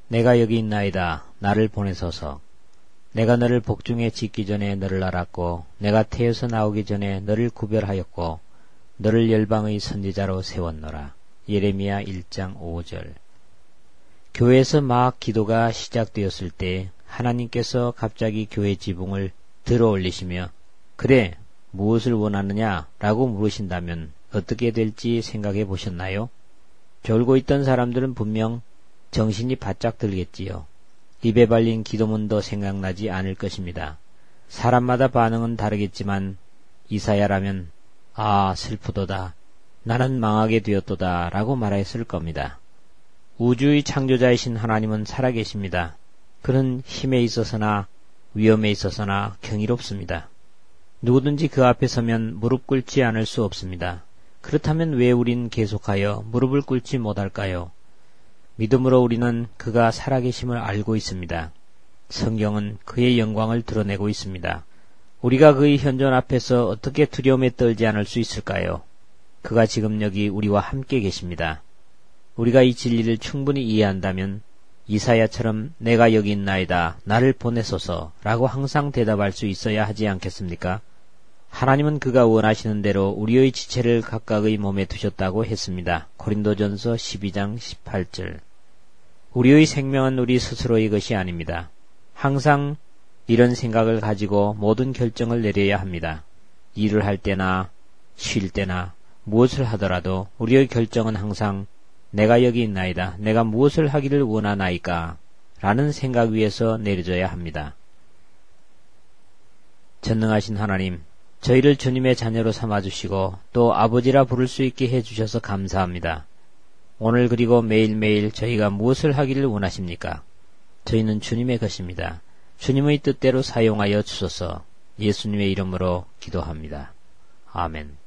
내가 여기 있나이다. 나를 보내소서. 내가 너를 복중에 짓기 전에 너를 알았고 내가 태에서 나오기 전에 너를 구별하였고 너를 열방의 선지자로 세웠노라. 예레미야 1장 5절. 교회에서 막 기도가 시작되었을 때 하나님께서 갑자기 교회 지붕을 들어 올리시며 그래 무엇을 원하느냐 라고 물으신다면 어떻게 될지 생각해 보셨나요? 졸고 있던 사람들은 분명 정신이 바짝 들겠지요. 입에 발린 기도문도 생각나지 않을 것입니다. 사람마다 반응은 다르겠지만 이사야라면 아 슬프도다. 나는 망하게 되었도다 라고 말했을 겁니다. 우주의 창조자이신 하나님은 살아계십니다. 그는 힘에 있어서나 위험에 있어서나 경이롭습니다. 누구든지 그 앞에 서면 무릎 꿇지 않을 수 없습니다. 그렇다면 왜 우린 계속하여 무릎을 꿇지 못할까요? 믿음으로 우리는 그가 살아계심을 알고 있습니다. 성경은 그의 영광을 드러내고 있습니다. 우리가 그의 현존 앞에서 어떻게 두려움에 떨지 않을 수 있을까요? 그가 지금 여기 우리와 함께 계십니다. 우리가 이 진리를 충분히 이해한다면 이사야처럼 내가 여기 있나이다. 나를 보내소서 라고 항상 대답할 수 있어야 하지 않겠습니까? 하나님은 그가 원하시는 대로 우리의 지체를 각각의 몸에 두셨다고 했습니다. 고린도전서 12장 18절. 우리의 생명은 우리 스스로의 것이 아닙니다. 항상 이런 생각을 가지고 모든 결정을 내려야 합니다. 일을 할 때나 쉴 때나 무엇을 하더라도 우리의 결정은 항상 내가 여기 있나이다. 내가 무엇을 하기를 원하나이까? 라는 생각 위에서 내려져야 합니다. 전능하신 하나님, 저희를 주님의 자녀로 삼아주시고 또 아버지라 부를 수 있게 해주셔서 감사합니다. 오늘 그리고 매일매일 저희가 무엇을 하기를 원하십니까? 저희는 주님의 것입니다. 주님의 뜻대로 사용하여 주소서. 예수님의 이름으로 기도합니다. 아멘.